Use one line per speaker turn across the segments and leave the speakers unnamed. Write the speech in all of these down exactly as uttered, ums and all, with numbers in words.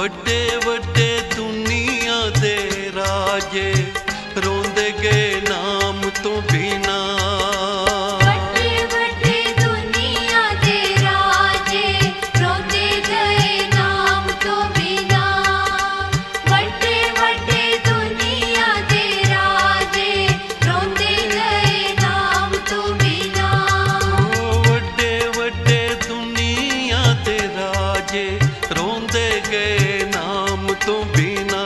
ਵੱਡੇ ਵੱਡੇ ਦੁਨੀਆ ਦੇ ਰਾਜੇ ਰੋਂਦੇ ਗਏ ਨਾਮ ਤੋਂ ਬਿਨਾ।
ਵੱਡੇ ਵੱਡੇ ਦੁਨੀਆ ਦੇ ਰਾਜੇ ਰੋਂਦੇ ਗਏ ਨਾਮ ਤੋਂ ਬਿਨਾ। ਵੱਡੇ ਵੱਡੇ ਦੁਨੀਆ ਦੇ ਰਾਜੇ ਰੋਂਦੇ ਗਏ ਨਾਮ ਤੋਂ ਬਿਨਾ।
ਵੱਡੇ ਵੱਡੇ ਦੁਨੀਆ ਦੇ ਰਾਜੇ ਰੋਂਦੇ ਗਏ ਨਾਮ ਤੋਂ ਬਿਨਾ।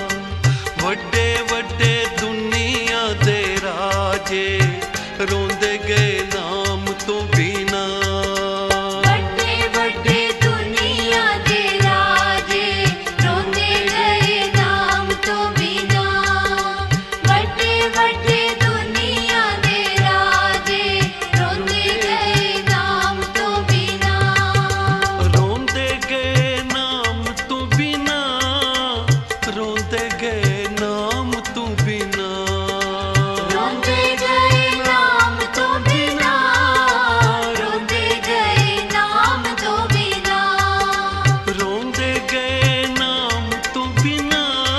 ਵੱਡੇ ਵੱਡੇ ਦੁਨੀਆ ਦੇ ਰਾਜੇ ਰੋਂਦੇ ਗਏ ਨਾਮ ਤੋਂ ਬਿਨਾ।
ਵੱਡੇ ਵੱਡੇ ਦੁਨੀਆ ਦੇ ਰਾਜੇ ਰੋਂਦੇ ਗਏ ਨਾਮ ਤੋਂ ਬਿਨਾ। ਵੱਡੇ ਵੱਡੇ ਦੁਨੀਆ ਦੇ ਰਾਜੇ ਰੋਂਦੇ ਗਏ ਨਾਮ ਤੋਂ ਬਿਨਾ।
ਰੋਂਦੇ ਗਏ ਨਾਮ ਤੋਂ ਬਿਨਾ। ਰੋਂਦੇ ਗਏ ਨਾਮ ਤੋਂ ਬਿਨਾ।
ਰੋਂਦੇ ਗਏ ਨਾਮ ਤੋਂ ਬਿਨਾ। ਰੋਂਦੇ ਗਏ ਨਾਮ ਤੋਂ ਬਿਨਾ।
ਰੋਂਦੇ ਗਏ ਨਾਮ ਤੋਂ ਬਿਨਾ।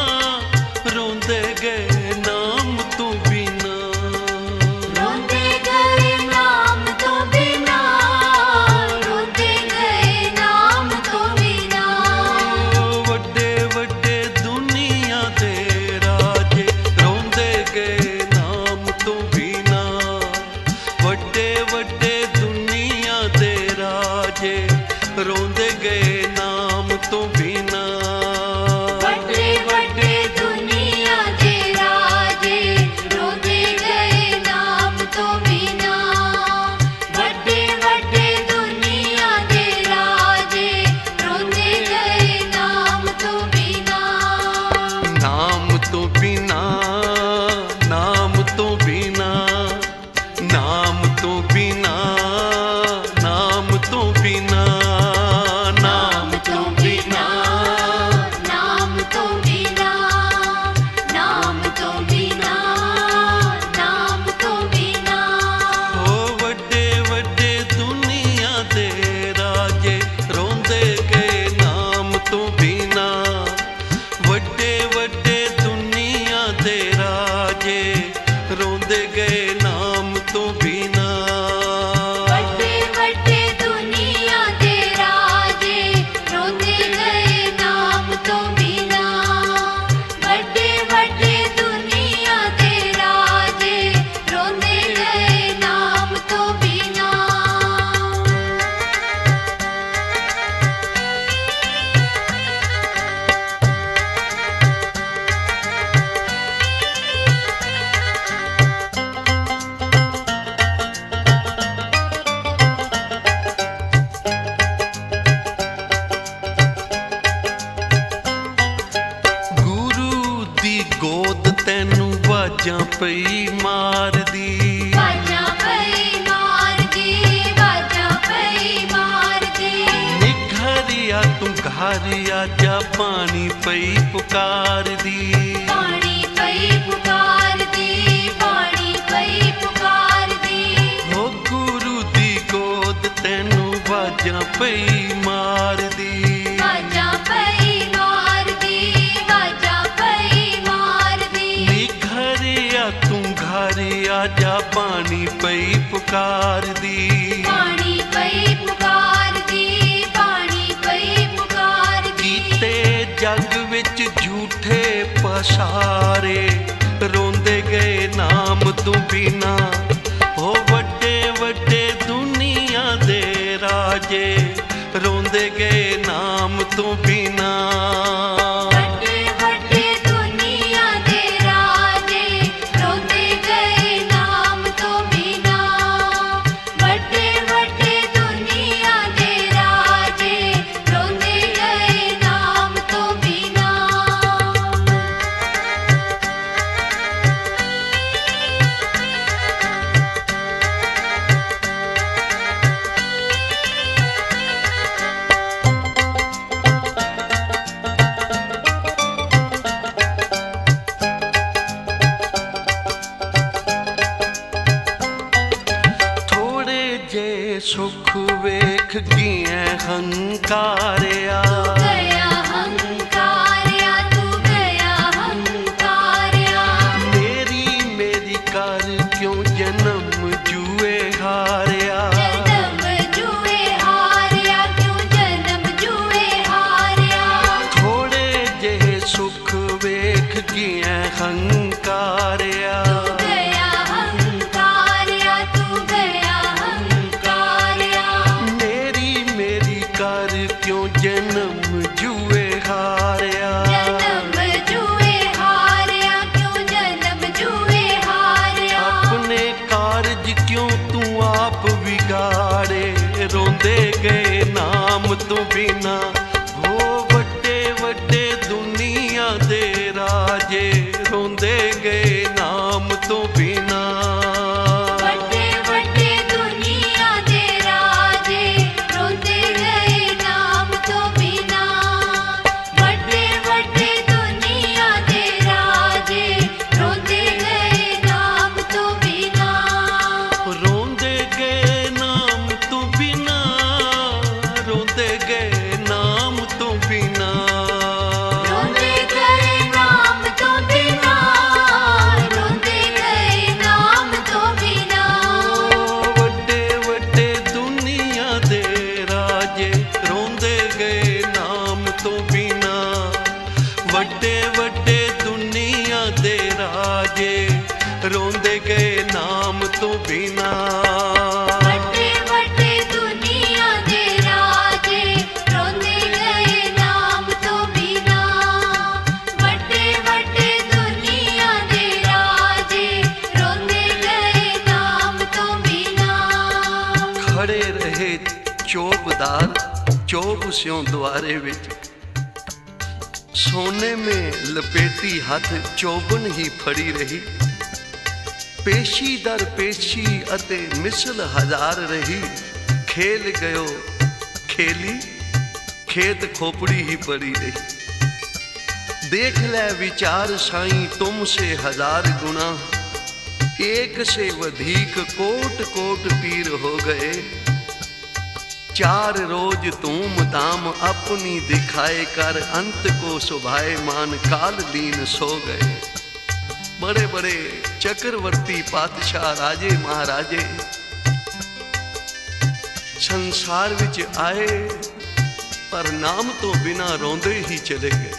ਰੋਂਦੇ ਗਏ ਨਾਮ ਤੋਂ ਬਿਨਾ।
ਰੋਂਦੇ ਗਏ ਨਾਮ ਤੋਂ ਬਿਨਾ। ਰੋਂਦੇ ਗਏ ਨਾਮ ਤੋਂ ਬਿਨਾ।
ਵੱਡੇ ਵੱਡੇ ਦੁਨੀਆ ਦੇ ਰਾਜੇ ਰੋਂਦੇ ਗਏ ਨਾਮ ਤੋਂ ਬਿਨਾ। ਵੱਡੇ ਵੱਡੇ ਦੁਨੀਆ ਦੇ ਰਾਜੇ ਰੋਂਦੇ ਗਏ ਨਾਮ ਤੋਂ ਬਿਨਾ।
ਵੱਡੇ ਵੱਡੇ ਦੁਨੀਆ ਦੇ ਰਾਜੇ ਰੋਂਦੇ ਗਏ ਨਾਮ ਤੋਂ ਬਿਨਾ। ਵੱਡੇ ਵੱਡੇ ਦੁਨੀਆ ਦੇ ਰਾਜੇ ਰੋਂਦੇ ਗਏ ਨਾਮ ਤੋਂ ਬਿਨਾ।
ਨਾਮ ਤੋਂ ਬਿਨਾ। ਨਾਮ ਤੋਂ ਬਿਨਾ। ਨਾਮ ਤੋਂ ਬਿਨਾ। ਨਾਮ ਤੋਂ ਬਿਨਾ। ਨਾਮ ਤੋਂ ਬਿਨਾ।
ਨਾਮ ਤੋਂ ਬਿਨਾ। ਨਾਮ ਤੋਂ ਬਿਨਾ। ਨਾਮ ਤੋਂ ਬਿਨਾ।
ਓ ਵੱਡੇ ਵੱਡੇ ਦੁਨੀਆ ਦੇ ਰਾਜੇ ਰੋਂਦੇ ਗਏ ਨਾਮ ਤੋਂ ਬਿਨਾ। ਵੱਡੇ ਵੱਡੇ ਦੁਨੀਆ ਦੇ ਰਾਜੇ ਰੋਂਦੇ ਗਏ ਨਾਮ ਤੋਂ ਬਿਨਾ।
ਵੱਡੇ ਵੱਡੇ ਦੁਨੀਆ ਦੇ ਰਾਜੇ ਰੋਂਦੇ ਗਏ ਨਾਮ ਤੋਂ ਬਿਨਾ। ਵੱਡੇ ਵੱਡੇ ਦੁਨੀਆ ਦੇ ਰਾਜੇ ਰੋਂਦੇ ਗਏ ਨਾਮ ਤੋਂ ਬਿਨਾ।
ਗੁਰੂ ਦੀ ਗੋਦ ਤੈਨੂੰ ਵਾਜਾਂ ਪਈ ਮਾਰਦੀ।
ਵਾਜਾਂ ਪਈ ਮਾਰਦੀ। ਵਾਜਾਂ ਪਈ ਮਾਰਦੀ।
ਨਿਘਰਿਆ ਤੂੰ ਘਰਿਆ ਜਾ ਪਾਣੀ ਪਈ ਪੁਕਾਰਦੀ।
ਪਾਣੀ ਪਈ ਪੁਕਾਰਦੀ। ਪਾਣੀ ਪਈ ਪੁਕਾਰਦੀ।
ਓ ਗੁਰੂ ਦੀ ਗੋਦ ਤੈਨੂੰ ਵਾਜਾਂ ਪਈ ਮਾਰਦੀ।
ਵਾਜਾਂ ਪਈ ਮਾਰਦੀ। ਵਾਜਾਂ ਪਈ ਮਾਰਦੀ।
ਨਿਘਰਿਆ ਤੂੰ ਘਰਿਆ ਜਾ ਪਾਣੀ ਪਈ ਪੁਕਾਰਦੀ।
ਪਾਣੀ ਪਈ ਪੁਕਾਰਦੀ। ਪਾਣੀ ਪਈ ਪੁਕਾਰਦੀ।
ਕੀਤੇ ਜੱਗ ਵਿੱਚ ਝੂਠੇ ਪਸਾਰੇ ਰੋਂਦੇ ਗਏ ਨਾਮ ਤੋਂ ਬਿਨਾ। ਓ ਵੱਡੇ ਵੱਡੇ ਦੁਨੀਆ ਦੇ ਰਾਜੇ ਰੋਂਦੇ ਗਏ ਨਾਮ ਤੋਂ ਬਿਨਾ।
ਵੱਡੇ ਵੱਡੇ ਦੁਨੀਆ ਦੇ ਰਾਜੇ ਰੋਂਦੇ ਗਏ ਨਾਮ ਤੋਂ ਬਿਨਾ। ਵੱਡੇ ਵੱਡੇ ਦੁਨੀਆ ਦੇ ਰਾਜੇ ਰੋਂਦੇ ਗਏ ਨਾਮ ਤੋਂ ਬਿਨਾ।
ਸੁਖ ਵੇਖ ਗਿਆ ਹੰਕਾਰਿਆ।
ਗਿਆ ਹੰਕਾਰਿਆ।
ਹੰਕਾਰਿਆ।
ਤੂੰ ਗਿਆ ਹੰਕਾਰਿਆ, ਤੂੰ ਗਿਆ ਹੰਕਾਰਿਆ।
ਮੇਰੀ ਮੇਰੀ ਕਰ ਕਿਉਂ ਜਨਮ ਜੂਏ ਹਾਰਿਆ।
ਜਨਮ ਜੂਏ ਹਾਰਿਆ, ਕਿਉਂ ਜਨਮ ਜੂਏ ਹਾਰਿਆ।
ਆਪਣੇ ਕਾਰਜ ਕਿਉਂ ਤੂੰ ਆਪ ਵਿਗਾੜੇ, ਰੋਂਦੇ ਗਏ ਨਾਮ ਤੋਂ ਬਿਨਾ। ਹੋ ਵੱਡੇ ਵੱਡੇ ਦੁਨੀਆ ਦੇ ਰਾਜੇ, ਰੋਂਦੇ ਗਏ ਨਾਮ ਤੋਂ ਬਿਨਾ।
ਵੱਡੇ ਵੱਡੇ ਦੁਨੀਆ ਦੇ ਰਾਜੇ, ਰੋਂਦੇ ਗਏ ਨਾਮ ਤੋਂ ਬਿਨਾ। ਵੱਡੇ ਵੱਡੇ ਦੁਨੀਆ ਦੇ ਰਾਜੇ, ਰੋਂਦੇ ਗਏ ਨਾਮ ਤੋਂ ਬਿਨਾ।
ਰੋਂਦੇ ਗਏ ਨਾਮ ਤੋਂ ਬਿਨਾ, ਰੋਂਦੇ ਗਏ ਨਾਮ ਤੋਂ ਬਿਨਾ।
ਰੋਂਦੇ ਗਏ ਨਾਮ ਤੋਂ ਬਿਨਾ, ਰੋਂਦੇ ਗਏ ਨਾਮ ਤੋਂ ਬਿਨਾ।
ਵੱਡੇ ਵੱਡੇ ਦੁਨੀਆ ਦੇ ਰਾਜੇ, ਰੋਂਦੇ ਗਏ ਨਾਮ ਤੋਂ ਬਿਨਾ। ਵੱਡੇ ਵੱਡੇ ਦੁਨੀਆ ਦੇ ਰਾਜੇ, ਰੋਂਦੇ ਗਏ ਨਾਮ ਤੋਂ ਬਿਨਾ।
ਵੱਡੇ ਵੱਡੇ ਦੁਨੀਆ ਦੇ ਰਾਜੇ, ਰੋਂਦੇ ਗਏ ਨਾਮ ਤੋਂ ਬਿਨਾ। ਵੱਡੇ ਵੱਡੇ ਦੁਨੀਆ ਦੇ ਰਾਜੇ, ਰੋਂਦੇ ਗਏ ਨਾਮ ਤੋਂ ਬਿਨਾ।
ਖੜੇ ਰਹੇ ਚੋਬਦਾਰ, ਚੋਬ ਸਿਉਂ ਦੁਆਰੇ ਵਿੱਚ। ਸੋਨੇ ਮੇ ਲਪੇਟੀ ਹੱਥ ਚੋਬਨ ਹੀ ਫੜੀ ਰਹੀ। ਪੇਸ਼ੀ ਦਰ ਪੇਸ਼ੀ ਅਤੇ ਮਿਸਲ ਹਜ਼ਾਰ ਰਹੀ। ਖੇਲ ਗਇਓ ਖੇਲੀ, ਖੇਤ ਖੋਪੜੀ ਹੀ ਪੜੀ ਰਹੀ। देख ले विचार साईं तुमसे हजार गुना। एक से वधिक कोट कोट पीर हो गए। चार रोज तूम दाम अपनी दिखाए कर, अंत को सुभाए मान काल लीन सो गए। बड़े बड़े चक्रवर्ती पातशाह राजे महाराजे संसार विच आए, पर नाम तो बिना रोंदे ही चले गए।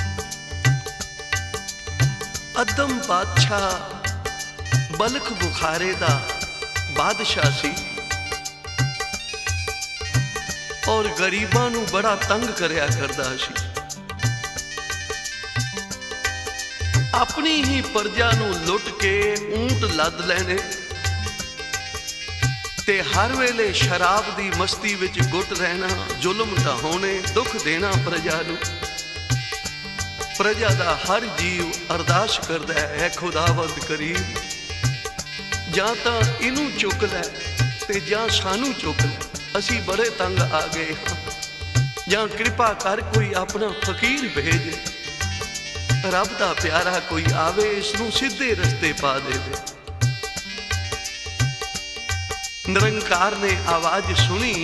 अदम बादशाह बलख बुखारे दा बादशाह सी और गरीबां नू बड़ा तंग करया करदा सी। अपनी ही प्रजा नू लुट के ऊंट लद लेने ते हर वेले शराब दी मस्ती विच गुट रहना, जुल्म ढाहोने, दुख देना प्रजा नू। प्रजा दा हर जीव अरदास करदा है खुदावंद करीम, जां तां इनू चुक लै ते जां सानू चुक लै, असी बड़े तंग आ गए हां। जां कृपा कर कोई अपना फकीर भेज, रब दा प्यारा कोई आवे इसनू सीधे रस्ते पा देवे। निरंकार ने आवाज सुनी,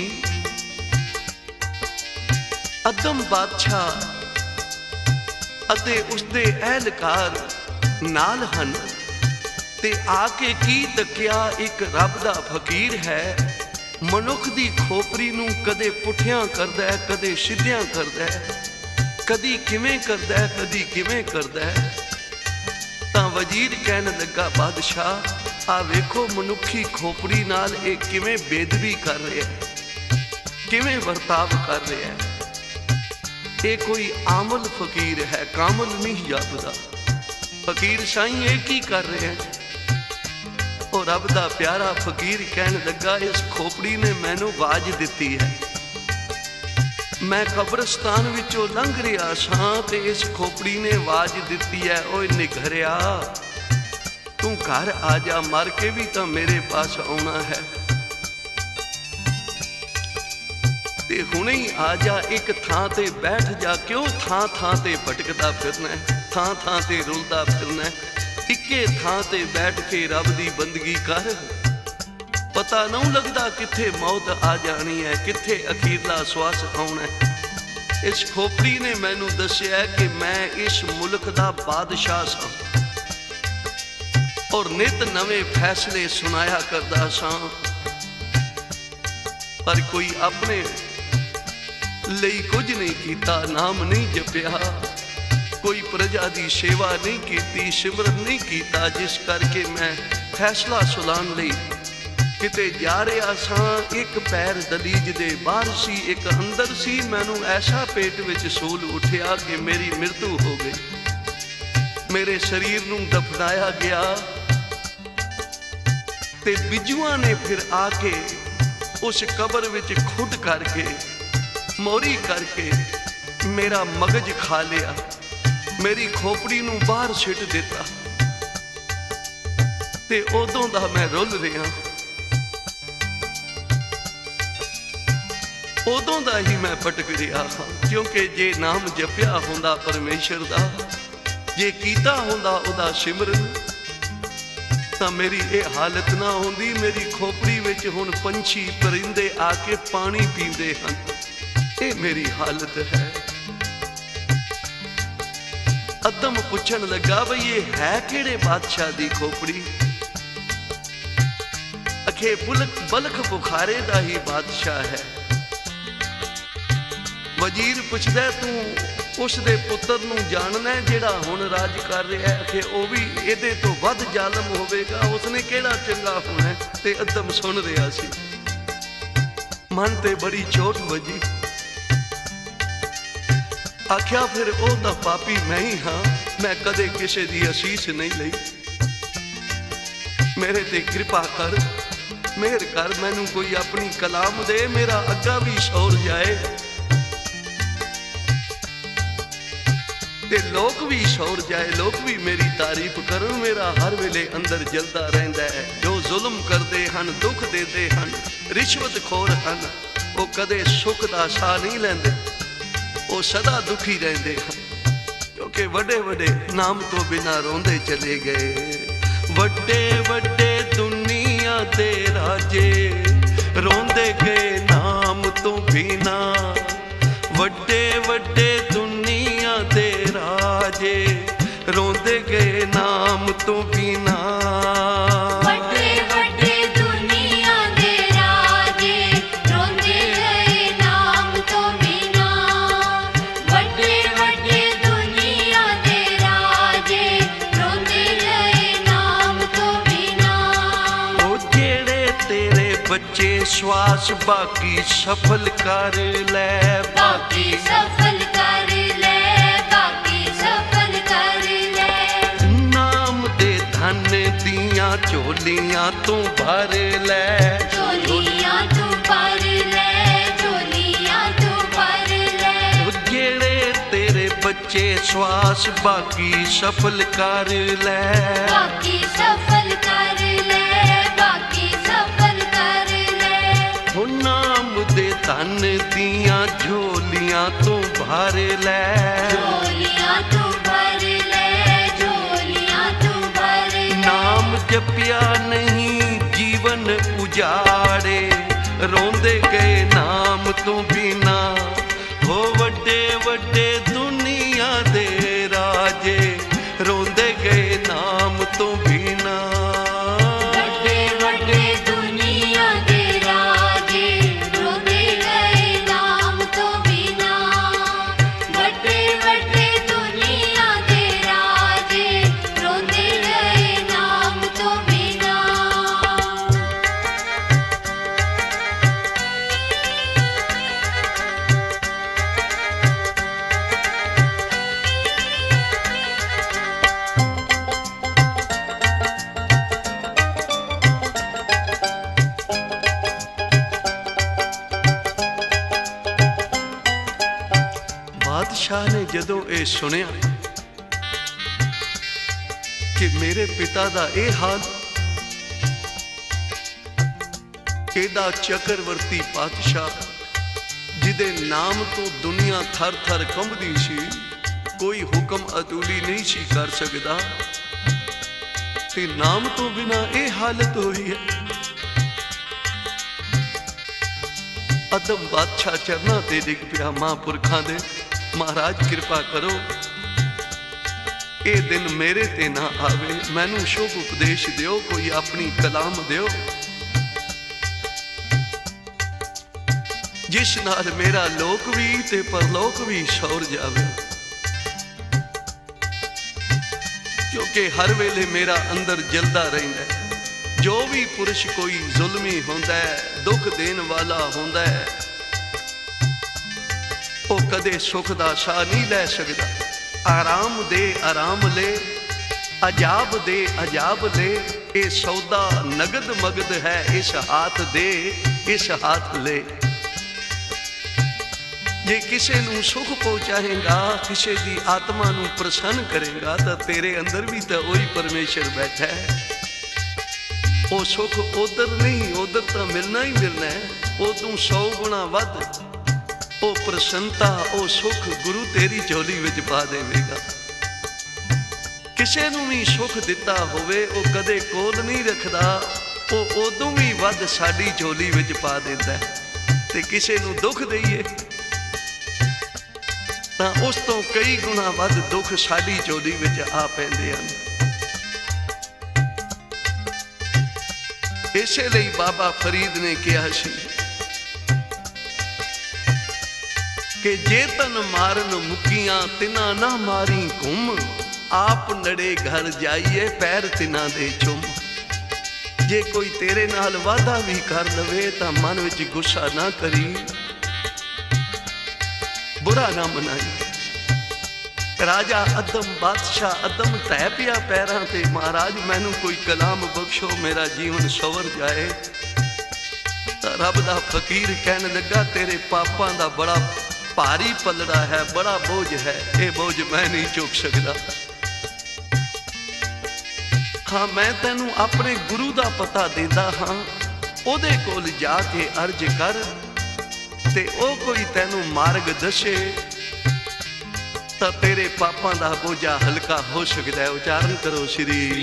अदम बादशाह ਅਤੇ ਉਸਦੇ ਅਹਿਲਕਾਰ ਨਾਲ ਹਨ ਤੇ ਆ ਕੇ ਕੀ ਤੱਕਿਆ, ਇੱਕ ਰੱਬ ਦਾ ਫਕੀਰ ਹੈ। ਮਨੁੱਖ ਦੀ ਖੋਪਰੀ ਨੂੰ ਕਦੇ ਪੁੱਠਿਆਂ ਕਰਦਾ ਹੈ, ਕਦੇ ਸਿੱਧਿਆਂ ਕਰਦਾ ਹੈ, ਕਦੀ ਕਿਵੇਂ ਕਰਦਾ ਹੈ, ਕਦੀ ਕਿਵੇਂ ਕਰਦਾ ਹੈ। ਤਾਂ ਵਜ਼ੀਰ ਕਹਿਣ ਲੱਗਾ, ਬਾਦਸ਼ਾਹ ਆ ਵੇਖੋ ਮਨੁੱਖੀ ਖੋਪਰੀ ਨਾਲ ਇਹ ਕਿਵੇਂ ਬੇਦਬੀ ਕਰ ਰਿਹਾ, ਕਿਵੇਂ ਵਰਤਾਵ ਕਰ ਰਿਹਾ ਹੈ। ਇਹ ਕੋਈ ਆਮਲ ਫਕੀਰ ਹੈ, ਕਾਮਲ ਨਹੀਂ ਜਾਪਦਾ। ਫਕੀਰ ਸਾਈਂ ਇਹ ਕੀ ਕਰ ਰਿਹਾ ਹੈ? ਉਹ ਰੱਬ ਦਾ ਪਿਆਰਾ ਫਕੀਰ ਕਹਿਣ ਲੱਗਾ, ਇਸ ਖੋਪੜੀ ਨੇ ਮੈਨੂੰ ਆਵਾਜ਼ ਦਿੱਤੀ ਹੈ। ਮੈਂ ਕਬਰਸਤਾਨ ਵਿੱਚੋਂ ਲੰਘ ਰਿਹਾ ਸਾਂ ਤੇ ਇਸ ਖੋਪੜੀ ਨੇ ਆਵਾਜ਼ ਦਿੱਤੀ ਹੈ, ਓਏ ਨਿਘਰਿਆ ਤੂੰ ਘਰ ਆ ਜਾ, ਮਰ ਕੇ ਵੀ ਤਾਂ ਮੇਰੇ ਪਾਸ ਆਉਣਾ ਹੈ। ਤੇ ਹੁਣੇ ਹੀ ਆ ਜਾ, ਇੱਕ ਥਾਂ ਤੇ ਬੈਠ ਜਾ, ਕਿਉਂ ਥਾਂ ਥਾਂ ਤੇ ਭਟਕਦਾ ਫਿਰਨਾ ਹੈ, ਥਾਂ ਥਾਂ ਤੇ ਰੁਲਦਾ ਫਿਰਨਾ ਹੈ। ਇੱਕੇ ਥਾਂ ਤੇ ਬੈਠ ਕੇ ਰੱਬ ਦੀ ਬੰਦਗੀ ਕਰ। ਪਤਾ ਨਹੀਂ ਲੱਗਦਾ ਕਿੱਥੇ ਮੌਤ ਆ ਜਾਣੀ ਹੈ, ਕਿੱਥੇ ਅਖੀਰਲਾ ਸਵਾਸ ਆਉਣਾ ਹੈ। ਇਸ ਖੋਪੜੀ ਨੇ ਮੈਨੂੰ ਦੱਸਿਆ ਕਿ ਮੈਂ ਇਸ ਮੁਲਕ ਦਾ ਬਾਦਸ਼ਾਹ ਸਾਂ ਔਰ ਨਿਤ ਨਵੇਂ ਫੈਸਲੇ ਸੁਣਾਇਆ ਕਰਦਾ ਸਾਂ, ਪਰ ਕੋਈ ਆਪਣੇ ਲਈ ਕੁਝ ਨਹੀਂ ਕੀਤਾ, ਨਾਮ ਨਹੀਂ ਜਪਿਆ। कोई प्रजा दी सेवा नहीं कीती, सिमरन नहीं कीता, जिस करके मैं फैसला सुलान लई किते जा रहा सां। एक पैर दलीज दे बाहर सी, एक अंदर सी। मैनू ऐसा पेट विच सूल उठिया कि मेरी मृत्यु हो गई। मेरे शरीर नू दफनाया गया ते बिजुआ ने फिर आके उस कबर विच खुद करके मोरी करके मेरा मगज खा लिया, मेरी खोपड़ी नू बाहर सिट दिता। ते उदों दा मैं रुल रहा, उदों दा ही मैं भटक रहा हाँ। क्योंकि जे नाम जपिया होंदा परमेश्वर दा, जे कीता होंदा उदा सिमरन, तां मेरी ये हालत ना होंदी। मेरी खोपड़ी विच हुण पंछी परिंदे आके पानी पींदे हन। ये मेरी हालत है। अदम पुछण लगा बई ये है किहड़े बादशाह दी खोपड़ी? अखे बुलक बलख बुखारे दा ही बादशाह है। वजीर पुछदा तू उस दे पुत्र नू जानना है जिहड़ा हुण राज कर रहा है? अखे ओ भी इहदे तो वध जालम होवेगा, उसने किहड़ा चंगा होना है? ते अदम सुन रहा सी। मन ते बड़ी चोट वजी। आख्या फिर ओ तां पापी मैं ही हाँ, मैं कदे किसे दी असीस नहीं लई। मेरे ते कृपा कर, मेहर कर, मैनू कोई अपनी कलाम दे, मेरा अग्गा भी सौर जाए ते लोक भी सौर जाए, लोक भी मेरी तारीफ करन। मेरा हर वेले अंदर जलदा रहिंदा है। जो जुल्म करदे हन, दुख देते हन, रिश्वत खोर हन, वो कदे सुख दा साह नहीं लैंदे, वो सदा दुखी रहते हैं। क्योंकि वड्डे वड्डे नाम तो बिना रोंदे चले गए। वड्डे वड्डे दुनिया दे राजे रोंदे गए नाम तो बिना। वड्डे वड्डे दुनिया दे राजे रोंदे गए नाम तो बिना।
वड्डे वड्डे दुनिया दे राजे रोंदे गए नाम तो बिना। वड्डे वड्डे दुनिया दे राजे रोंदे गए नाम तो बिना।
ओ जेड़े तेरे बच्चे श्वास बाकी सफल कर ले,
बाकी सफल कर ले, बाकी सफल कर ले।
नाम दे धन दियां झोलियां तू भर ले,
झोलियां तू भर ले, झोलियां तू भर ले।
जेड़े तेरे बच्चे श्वास बाकी सफल कर ले,
बाकी सफल कर ले, बाकी सफल कर ले।
ओ नाम दे धन दियां झोलियां तू भर ले।
झोलियां तू भर ले, झोलियां तू भर ले।
नाम जपिया नहीं जीवन उजाड़े, रोंदे गए नाम तो बिना। हो वड्डे वड्डे दुनिया दे राजे रोंदे गए नाम तो बिना।
वड्डे वड्डे दुनिया दे राजे रोंदे गए नाम तो बिना। वड्डे वड्डे दुनिया दे राजे रोंदे गए नाम तो बिना।
बादशाह ने जदों ये सुनिया कि मेरे पिता दा ये हाल, एदा चक्रवर्ती पातशाह जिदे नाम तो दुनिया थर थर कंबदी सी, कोई हुक्म अतूली नहीं सी कर सकदा, ते नाम तो बिना ये हालत हुई है। अदम बादशाह चरना ते डिग पिया महापुरखां दे, महाराज कृपा करो ये दिन मेरे ते ना आवे, मैनू शुभ उपदेश दियो, कोई अपनी कलाम दियो जिस नाल मेरा लोक भी ते परलोक भी सौर जावे। क्योंकि हर वेले मेरा अंदर जलदा रहिंदा है। जो भी पुरुष कोई जुल्मी होंदा है, दुख देने वाला होंदा है, वो कदे सुख दा साह नहीं लै सकदा। आराम दे आराम ले, अजाब दे अजाब ले, ये सौदा नगद मगद है, इस हाथ दे इस हाथ ले। जे किसे नू सुख पहुंचाएगा, किसे दी आत्मा नू प्रसन्न करेगा, तो तेरे अंदर भी तो वही परमेश्वर बैठा है। वो सुख उधर नहीं, उधर तो मिलना ही मिलना है, वो तू सौ गुणा वध वो प्रसन्नता, वो सुख गुरु तेरी झोली विच पा देवेगा। किसे नू भी सुख दिता होवे, वो कदे कोल नहीं रखदा, वो उदों भी वध साडी झोली विच पा देंदा है। ते किसे नू दुख दईए तां उस तो कई गुणा वध दुख साडी झोली विच आ पैंदे हन। इसे लिए बाबा फरीद ने कहा सी कि जे तन मारन मुकियां तिना ना मारी घुम, आप नड़े घर जाइए पैर तिना दे चुम। जे कोई तेरे नाल वादा भी कर लवे तां मन विच गुस्सा ना करी, बुरा ना मनाई। राजा अदम बादशाह अदम तै पिया पैरां ते, महाराज मैनू कोई कलाम बख्शो मेरा जीवन सवर जाए। तां रब दा फकीर कहने लगा, तेरे पापां दा बड़ा भारी पलड़ा है, बड़ा बोझ है, ये बोझ मैं नहीं चुक सकदा। हाँ मैं तैनू अपने गुरु दा पता देंदा हाँ, ओदे कोल जाके अर्ज कर ते ओ कोई तैनू मार्ग दसे, तो तेरे पापां दा बोझा हल्का हो सकता है। उच्चारण करो श्री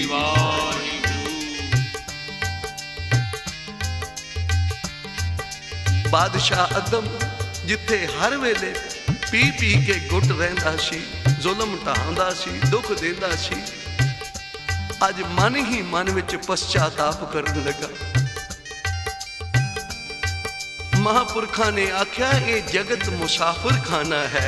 बादशाह अदम जिथे हर वेले पी पी के गुट रहिंदा सी, जुल्म ढांदा सी, दुख देंदा सी, अज मन ही मन विच पश्चाताप करन लगा। महापुरखा ने आख्या ये जगत मुसाफिर खाना है,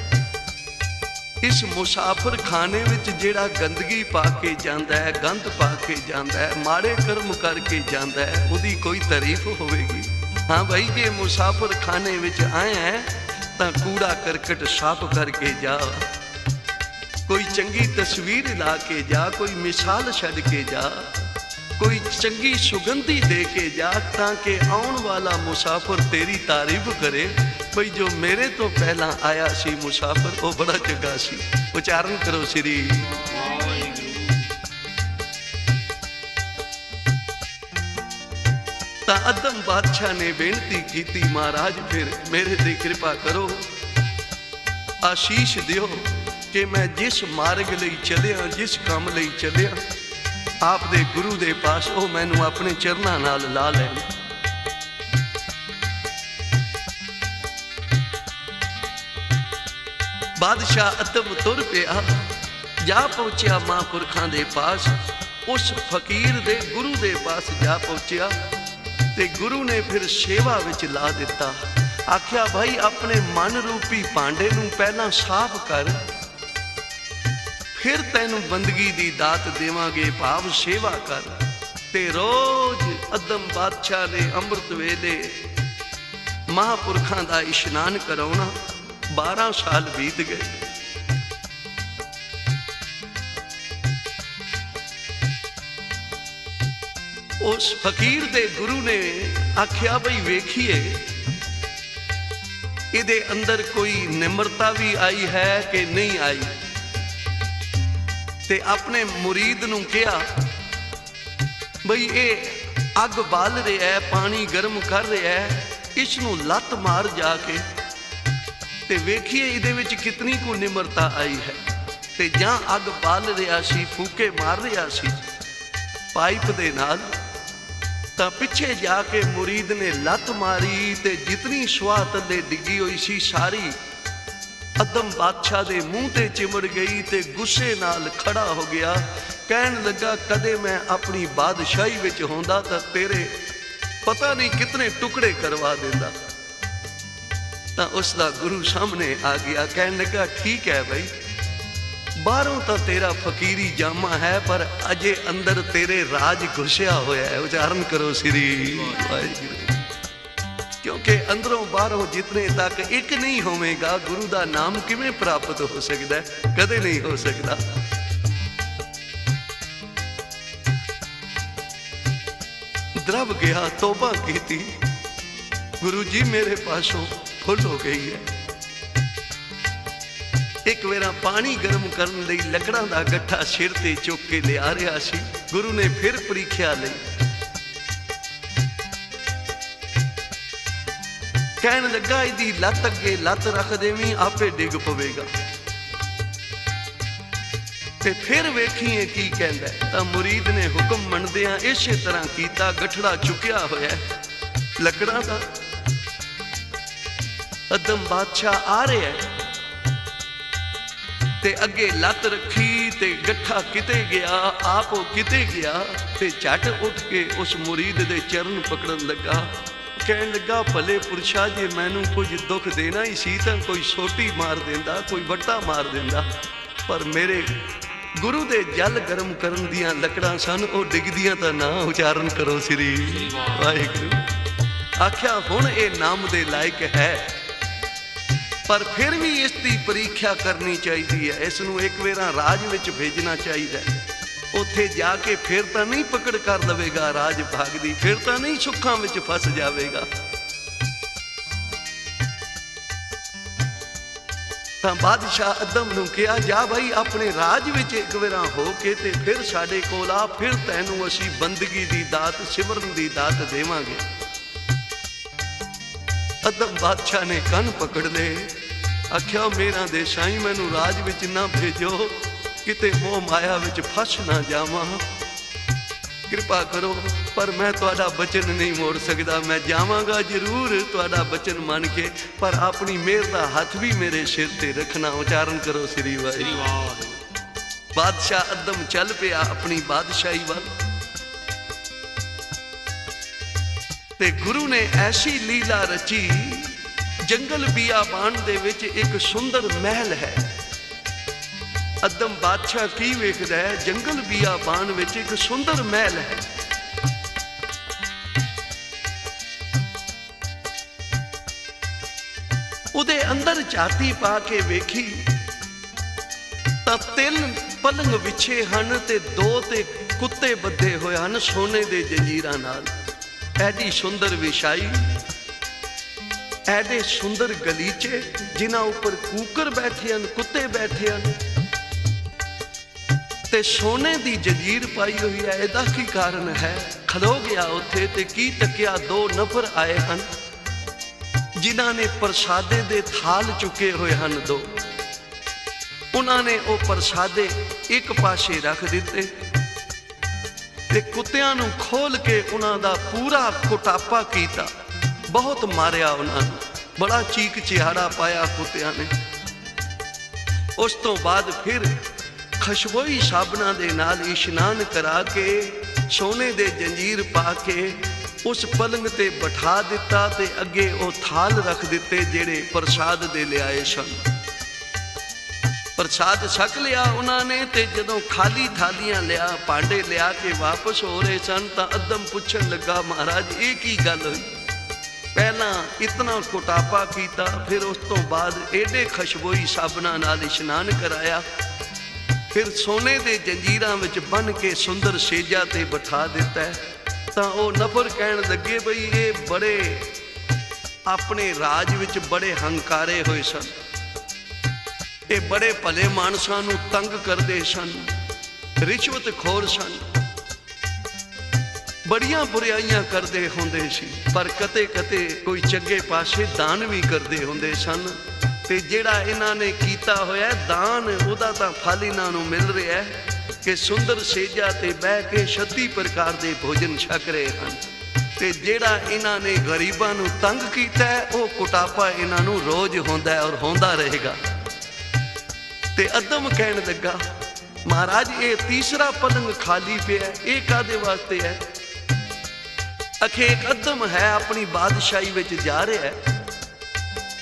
इस मुसाफिर खाने विच जेड़ा गंदगी पा के जांदा है, गंद पा के जांदा है, माड़े कर्म करके जांदा है, उदी कोई तारीफ होवेगी? हाँ भाई जे मुसाफिर खाने विच आए हैं तां कूड़ा करकट साफ करके जा, कोई चंगी तस्वीर ला के जा, कोई मिसाल छड़ के जा, कोई चंगी सुगंधी दे के जा, ताकि आउण वाला मुसाफिर तेरी तारीफ करे भाई जो मेरे तो पहला आया सी मुसाफिर वो बड़ा चंगा सी। उच्चारण करो श्री ता अदम बादशाह ने बेनती की, महाराज फिर मेरे ते कृपा करो, आशीष दियो कि मैं जिस मार्ग लई चलिया, जिस काम लई चलिया, आप दे गुरु दे पास वो मैनू अपने चरना नाल ला लैन। बादशाह अदम तुर पिया, जा पहुंचा महापुरखा दे पास, उस फकीर दे गुरु दे पास जा पहुंचा ते गुरु ने फिर सेवा विच ला दिता। आख्या भाई अपने मन रूपी भांडे नू पहला साफ कर, फिर तैनू बंदगी दी दात देवांगे, भाव सेवा कर। ते रोज अदम बादशाह ने अमृत वेले महापुरखा दा इशनान कराउणा। बारह साल बीत गए। उस फकीर दे गुरु ने आख्या भाई वेखिए इहदे अंदर कोई निम्रता भी आई है कि नहीं आई। ते अपने मुरीद नूं कहा बई ये अग बाल रहा है, पानी गर्म कर रहा है, इसनूं लत मार जाके ते वेखिए इहदे विच कितनी को निम्रता आई है। ते जां अग बाल रहा सी, फूके मार रहा सी पाइप दे नाल, तां पिछे जाके मुरीद ने लत मारी ते जितनी सुआह थल्ले डिगी हुई सी सारी अदम बादशाह दे मुंह ते चिमड़ गई ते गुस्से नाल खड़ा हो गया। कहन लगा कदे मैं अपनी बादशाही विच होंदा तां तेरे पता नहीं कितने टुकड़े करवा देंदा। तां उसदा गुरु सामने आ गया, कहन लगा ठीक है भाई ਬਾਹਰੋਂ ਤਾਂ ਤੇਰਾ ਫਕੀਰੀ ਜਾਮਾ ਹੈ, ਪਰ ਅਜੇ ਅੰਦਰ ਤੇਰੇ ਰਾਜ ਘੁਸਿਆ ਹੋਇਆ ਹੈ। ਉਚਾਰਨ ਕਰੋ ਸ੍ਰੀ ਵਾਹਿਗੁਰੂ। ਕਿਉਂਕਿ ਅੰਦਰੋਂ ਬਾਹਰੋਂ ਜਿਤਨੇ ਤੱਕ ਇੱਕ ਨਹੀਂ ਹੋਵੇਗਾ, ਗੁਰੂ ਦਾ ਨਾਮ ਕਿਵੇਂ ਪ੍ਰਾਪਤ ਹੋ ਸਕਦਾ ਹੈ? ਕਦੇ ਨਹੀਂ ਹੋ ਸਕਦਾ। ਦਰਬ ਗਿਆ, ਤੋਬਾ ਕੀਤੀ, ਗੁਰੂ ਜੀ ਮੇਰੇ ਪਾਸੋਂ ਫੁੱਲ ਹੋ ਗਈ ਹੈ। ਇੱਕ ਵੇਰਾ ਪਾਣੀ ਗਰਮ ਕਰਨ ਲਈ ਲੱਕੜਾਂ ਦਾ ਗੱਠਾ ਸਿਰ ਤੇ ਚੁੱਕ ਕੇ ਲਿਆ ਰਿਹਾ ਸੀ। ਗੁਰੂ ਨੇ ਫਿਰ ਪ੍ਰੀਖਿਆ ਲਈ, ਕਹਿਣ ਲੱਗਾ ਇਹਦੀ ਲੱਤ ਅੱਗੇ ਲੱਤ ਰੱਖ ਦੇਵੀਂ, ਆਪੇ ਡਿੱਗ ਪਵੇਗਾ। ਤੇ ਫਿਰ ਵੇਖੀਏ ਕੀ ਕਹਿੰਦਾ। ਤਾਂ ਮੁਰੀਦ ਨੇ ਹੁਕਮ ਮੰਨਦਿਆਂ ਇਸੇ ਤਰ੍ਹਾਂ ਕੀਤਾ। ਗਠੜਾ ਚੁੱਕਿਆ ਹੋਇਆ ਲੱਕੜਾਂ ਦਾ। ਅਦਮ ਬਾਦਸ਼ਾਹ ਆ ਰਿਹਾ ਤੇ ਅੱਗੇ ਲੱਤ ਰੱਖੀ ਤੇ ਗੱਠਾ ਕਿਤੇ ਗਿਆ, ਆਪ ਉਹ ਕਿਤੇ ਗਿਆ ਤੇ ਝਟ ਉੱਠ ਕੇ ਉਸ ਮੁਰੀਦ ਦੇ ਚਰਨ ਪਕੜਨ ਲੱਗਾ। ਕਹਿਣ ਲੱਗਾ, ਭਲੇ ਪੁਰਸ਼ਾ, ਜੇ ਮੈਨੂੰ ਕੁਝ ਦੁੱਖ ਦੇਣਾ ਹੀ ਸੀ ਤਾਂ ਕੋਈ ਛੋਟੀ ਮਾਰ ਦਿੰਦਾ, ਕੋਈ ਵੱਟਾ ਮਾਰ ਦਿੰਦਾ, ਪਰ ਮੇਰੇ ਗੁਰੂ ਦੇ ਜਲ ਗਰਮ ਕਰਨ ਦੀਆਂ ਲੱਕੜਾਂ ਸਨ, ਉਹ ਡਿੱਗਦੀਆਂ ਤਾਂ ਨਾ। ਉਚਾਰਨ ਕਰੋ ਸ੍ਰੀ ਵਾਹਿਗੁਰੂ। ਆਖਿਆ ਹੁਣ ਇਹ ਨਾਮ ਦੇ ਲਾਇਕ ਹੈ, ਪਰ ਫਿਰ ਵੀ ਇਸ ਦੀ ਪ੍ਰੀਖਿਆ ਕਰਨੀ ਚਾਹੀਦੀ ਹੈ। ਇਸ ਨੂੰ ਇੱਕ ਵੇਰਾ ਰਾਜ ਵਿੱਚ ਭੇਜਣਾ ਚਾਹੀਦਾ ਹੈ। ਉੱਥੇ ਜਾ ਕੇ ਫਿਰ ਤਾਂ ਨਹੀਂ ਪਕੜ ਕਰ ਲਵੇਗਾ ਰਾਜ ਭਾਗ ਦੀ, ਫਿਰ ਤਾਂ ਨਹੀਂ ਸੁੱਖਾਂ ਵਿੱਚ ਫਸ ਜਾਵੇਗਾ। ਤਾਂ ਬਾਦਸ਼ਾਹ ਅਦਮ ਨੂੰ ਕਿਹਾ, ਜਾ ਭਾਈ ਆਪਣੇ ਰਾਜ ਵਿੱਚ ਇੱਕ ਵੇਰਾ ਹੋ ਕੇ ਤੇ ਫਿਰ ਸਾਡੇ ਕੋਲ ਆ, ਫਿਰ ਤੈਨੂੰ ਅਸੀਂ ਬੰਦਗੀ ਦੀ ਦਾਤ, ਸਿਮਰਨ ਦੀ ਦਾਤ ਦੇਵਾਂਗੇ। ਅਦਮ ਬਾਦਸ਼ਾਹ ਨੇ ਕੰਨ ਪਕੜ ਲਏ। ਆਖਿਆ, ਮੇਰਾ ਦੇ ਸਾਈਂ, ਮੈਨੂੰ ਰਾਜ ਵਿੱਚ ਨਾ ਭੇਜੋ, ਕਿਤੇ ਮੋਹ ਮਾਇਆ ਵਿੱਚ ਫਸ ਨਾ ਜਾਵਾਂ, ਕਿਰਪਾ ਕਰੋ। ਪਰ ਮੈਂ ਤੁਹਾਡਾ ਬਚਨ ਨਹੀਂ ਮੋੜ ਸਕਦਾ। ਮੈਂ ਜਾਵਾਂਗਾ ਜ਼ਰੂਰ ਤੁਹਾਡਾ ਬਚਨ ਮੰਨ ਕੇ, ਪਰ ਆਪਣੀ ਮਿਹਰ ਦਾ ਹੱਥ ਵੀ ਮੇਰੇ ਸਿਰ ਤੇ ਰੱਖਣਾ। ਉਚਾਰਨ ਕਰੋ ਸ੍ਰੀ ਵਾਹਿਗੁਰੂ। ਬਾਦਸ਼ਾਹ ਅਦਮ ਚੱਲ ਪਿਆ ਆਪਣੀ ਬਾਦਸ਼ਾਹੀ ਵੱਲ। ਤੇ ਗੁਰੂ ਨੇ ਐਸੀ ਲੀਲਾ ਰਚੀ। ਜੰਗਲ ਬਿਆਬਾਨ ਦੇ ਵਿੱਚ ਇੱਕ ਸੁੰਦਰ ਮਹਿਲ ਹੈ। ਅਦਮ ਬਾਦਸ਼ਾਹ ਕੀ ਵੇਖਦਾ ਹੈ? ਜੰਗਲ ਬਿਆਬਾਨ ਵਿੱਚ ਇੱਕ ਸੁੰਦਰ ਮਹਿਲ ਹੈ। ਉਹਦੇ ਅੰਦਰ ਝਾਤੀ ਪਾ ਕੇ ਵੇਖੀ ਤਾਂ ਤਿੰਨ ਪਲੰਗ ਵਿਛੇ ਹਨ ਤੇ ਦੋ ਤੇ ਕੁੱਤੇ ਬੱਧੇ ਹੋਏ ਹਨ ਸੋਨੇ ਦੇ ਜੰਜੀਰਾਂ ਨਾਲ। ਐਡੀ ਸੁੰਦਰ ਵਿਛਾਈ, ਐਡੇ ਸੁੰਦਰ ਗਲੀਚੇ ਜਿਨ੍ਹਾਂ ਉੱਪਰ ਕੂਕਰ ਬੈਠੇ ਹਨ, ਕੁੱਤੇ ਬੈਠੇ ਹਨ, ਤੇ ਸੋਨੇ ਦੀ ਜੰਜੀਰ ਪਾਈ ਹੋਈ ਹੈ। ਇਹਦਾ ਕੀ ਕਾਰਨ ਹੈ? ਖਲੋ ਗਿਆ ਉੱਥੇ ਤੇ ਕੀ ਤੱਕਿਆ, ਦੋ ਨਫਰ ਆਏ ਹਨ ਜਿਨ੍ਹਾਂ ਨੇ ਪ੍ਰਸਾਦੇ ਦੇ ਥਾਲ ਚੁੱਕੇ ਹੋਏ ਹਨ। ਦੋ ਉਹਨਾਂ ਨੇ ਉਹ ਪ੍ਰਸਾਦੇ ਇੱਕ ਪਾਸੇ ਰੱਖ ਦਿੱਤੇ ਤੇ ਕੁੱਤਿਆਂ ਨੂੰ ਖੋਲ ਕੇ ਉਹਨਾਂ ਦਾ ਪੂਰਾ ਕੁਟਾਪਾ ਕੀਤਾ। ਬਹੁਤ ਮਾਰਿਆ ਉਹਨਾਂ ਨੂੰ, ਬੜਾ ਚੀਕ ਚਿਹਾੜਾ ਪਾਇਆ ਕੁੱਤਿਆਂ ਨੇ। ਉਸ ਤੋਂ ਬਾਅਦ ਫਿਰ ਖੁਸ਼ਬੋਈ ਸਾਬਣਾਂ ਦੇ ਨਾਲ ਇਸ਼ਨਾਨ ਕਰਾ ਕੇ ਸੋਨੇ ਦੇ ਜੰਜੀਰ ਪਾ ਕੇ ਉਸ ਪਲੰਗ ਤੇ ਬਿਠਾ ਦਿੱਤਾ ਤੇ ਅੱਗੇ ਉਹ ਥਾਲ ਰੱਖ ਦਿੱਤੇ ਜਿਹੜੇ ਪ੍ਰਸਾਦ ਦੇ ਲਿਆਏ ਸਨ। ਪ੍ਰਸਾਦ ਛਕ ਲਿਆ ਉਹਨਾਂ ਨੇ ਤੇ ਜਦੋਂ ਖਾਲੀ ਥਾਲੀਆਂ ਲਿਆ, ਭਾਂਡੇ ਲਿਆ ਕੇ ਵਾਪਸ ਹੋ ਰਹੇ ਸਨ ਤਾਂ ਅਦਮ ਪੁੱਛਣ ਲੱਗਾ, ਮਹਾਰਾਜ ਇਹ ਕੀ ਗੱਲ ਹੋਈ? ਪਹਿਲਾਂ ਇਤਨਾ ਕੁਟਾਪਾ ਕੀਤਾ, ਫਿਰ ਉਸ ਤੋਂ ਬਾਅਦ ਏਡੇ ਖੁਸ਼ਬੋਈ ਸਾਬਣਾਂ ਨਾਲ ਇਸ਼ਨਾਨ ਕਰਾਇਆ, ਫਿਰ ਸੋਨੇ ਦੇ ਜੰਜੀਰਾਂ ਵਿੱਚ ਬੰਨ੍ਹ ਕੇ ਸੁੰਦਰ ਸੇਜਾਂ ਤੇ ਬਿਠਾ ਦਿੱਤਾ ਹੈ। ਤਾਂ ਉਹ ਨਫਰ ਕਹਿਣ ਲੱਗੇ, ਬਈ ਇਹ ਬੜੇ ਆਪਣੇ ਰਾਜ ਵਿੱਚ ਬੜੇ ਹੰਕਾਰੇ ਹੋਏ ਸਨ, ਇਹ ਬੜੇ ਭਲੇ ਮਾਨਸਾਂ ਨੂੰ ਤੰਗ ਕਰਦੇ ਸਨ, ਰਿਸ਼ਵਤਖੋਰ ਸਨ, ਬੜੀਆਂ ਬੁਰਾਈਆਂ ਕਰਦੇ ਹੁੰਦੇ ਸੀ, ਪਰ ਕਦੇ ਕਦੇ ਕੋਈ ਚੰਗੇ ਪਾਸੇ ਦਾਨ ਵੀ ਕਰਦੇ ਹੁੰਦੇ ਸਨ। ਤੇ ਜਿਹੜਾ ਇਹਨਾਂ ਨੇ ਕੀਤਾ ਹੋਇਆ ਦਾਨ, ਉਹਦਾ ਤਾਂ ਫਲ ਇਹਨਾਂ ਨੂੰ ਮਿਲ ਰਿਹਾ ਹੈ ਕਿ ਸੁੰਦਰ ਸੇਜਾਂ ਤੇ ਬਹਿ ਕੇ ਛੱਤੀ ਪ੍ਰਕਾਰ ਦੇ ਭੋਜਨ ਛਕ ਰਹੇ ਹਨ। ਤੇ ਜਿਹੜਾ ਇਹਨਾਂ ਨੇ ਗਰੀਬਾਂ ਨੂੰ ਤੰਗ ਕੀਤਾ ਹੈ, ਉਹ ਕੁਟਾਪਾ ਇਹਨਾਂ ਨੂੰ ਰੋਜ਼ ਹੁੰਦਾ ਹੈ ਔਰ ਹੁੰਦਾ ਰਹੇਗਾ। ਤੇ ਅਦਮ ਕਹਿਣ ਲੱਗਾ, ਮਹਾਰਾਜ ਇਹ ਤੀਸਰਾ ਪਲੰਗ ਖਾਲੀ ਪਿਆ, ਇਹ ਕਾਹਦੇ ਵਾਸਤੇ ਹੈ? ਅਖੇ ਇੱਕ ਅਦਮ ਹੈ ਆਪਣੀ ਬਾਦਸ਼ਾਹੀ ਵਿੱਚ ਜਾ ਰਿਹਾ ਹੈ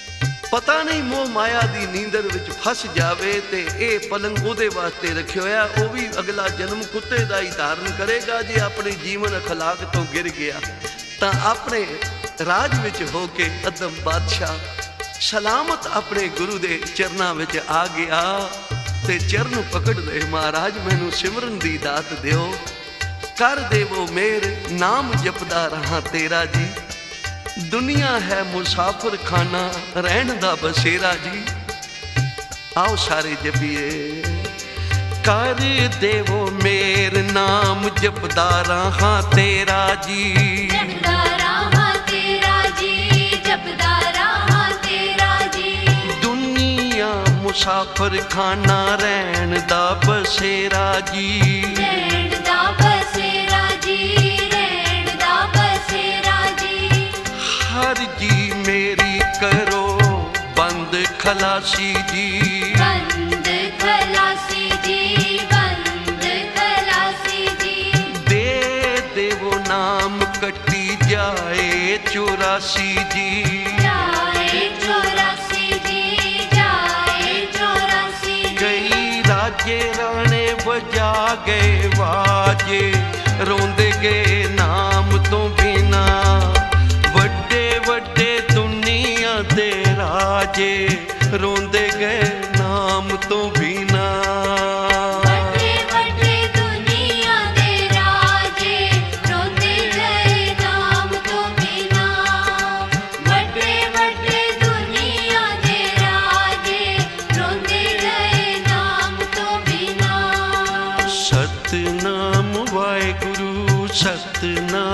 ਪਤਾ ਨਹੀਂ ਮੋਹ ਮਾਇਆ ਦੀ ਨੀਂਦਰ ਵਿੱਚ ਫਸ ਜਾਵੇ ਤੇ ਇਹ ਪਲੰਗ ਉਹਦੇ ਵਾਸਤੇ ਰੱਖਿਆ ਹੋਇਆ, ਉਹ ਵੀ ਅਗਲਾ ਜਨਮ ਕੁੱਤੇ ਦਾ ਹੀ ਧਾਰਨ ਕਰੇਗਾ। ਜੇ ਆਪਣੇ ਜੀਵਨ ਅਖਲਾਕ ਤੋਂ ਗਿਰ ਗਿਆ ਤਾਂ ਆਪਣੇ ਰਾਜ ਵਿੱਚ ਹੋ ਕੇ ਅਦਮ ਬਾਦਸ਼ਾਹ ਸਲਾਮਤ ਆਪਣੇ ਗੁਰੂ ਦੇ ਚਰਨਾਂ ਵਿੱਚ ਆ ਗਿਆ ਤੇ ਚਰਨ ਪਕੜ ਲਏ, ਮਹਾਰਾਜ ਮੈਨੂੰ ਸਿਮਰਨ ਦੀ ਦਾਤ ਦਿਓ, ਕਰ ਦੇਵੋ ਮੇਰ ਨਾਮ ਜਪਦਾ ਰਹਾ ਤੇਰਾ ਜੀ। ਦੁਨੀਆ ਹੈ ਮੁਸਾਫਰ ਖਾਨਾ ਰਹਿਣ ਦਾ ਬਸੇਰਾ ਜੀ। ਆਓ ਸਾਰੇ ਜਪੀਏ, ਕਰ ਦੇਵੋ ਮੇਰ ਨਾਮ ਜਪਦਾ ਰਹਾ ਤੇਰਾ ਜੀ।
ਜਪਦਾ ਰਹਾ ਤੇਰਾ ਜੀ, ਜਪਦਾ ਰਹਾ ਤੇਰਾ ਜੀ।
ਦੁਨੀਆ ਮੁਸਾਫਰ ਖਾਨਾ ਰਹਿਣ ਦਾ ਬਸੇਰਾ ਜੀ।
ਰਹਿਣ ਦਾ ਬਸੇਰਾ ਜੀ, ਰਹਿਣ ਦਾ ਬਸੇਰਾ ਜੀ।
ਹਰ ਜੀ ਮੇਰੀ ਕਰੋ ਬੰਦ ਖਲਾਸੀ ਜੀ।
ਬੰਦ ਖਲਾਸੀ ਜੀ, ਬੰਦ ਖਲਾਸੀ ਜੀ।
ਦੇ ਦੇਵੋ ਨਾਮ ਕੱਟੀ ਜਾਏ ਚੁਰਾਸੀ ਜੀ।
ਜਾਏ ਚੁਰਾਸੀ ਜੀ, ਜਾਏ ਚੁਰਾਸੀ ਜੀ।
ਕਈ ਰਾਜੇ ਰਾਣੇ ਵਜਾ ਗਏ ਵਾਜੇ, ਰੋਂਦੇ ਗਏ ਨਾਮ ਤੋਂ ਬਿਨਾ। ਵੱਡੇ ਵੱਡੇ ਦੁਨੀਆ ਦੇ ਰਾਜੇ ਰੋਂਦੇ ਗਏ ਨਾਮ ਤੋਂ ਬਿਨਾ।
ਵੱਡੇ ਵੱਡੇ ਦੁਨੀਆ ਦੇ ਰਾਜੇ ਰੋਂਦੇ ਗਏ ਨਾਮ ਤੋਂ ਬਿਨਾ। ਵੱਡੇ ਵੱਡੇ ਦੁਨੀਆ ਦੇ ਰਾਜੇ ਰੋਂਦੇ ਗਏ ਨਾਮ ਤੋਂ ਬਿਨਾ।
ਸਤਿਨਾਮ ਵਾਹਿਗੁਰੂ, ਸਤਿਨਾਮ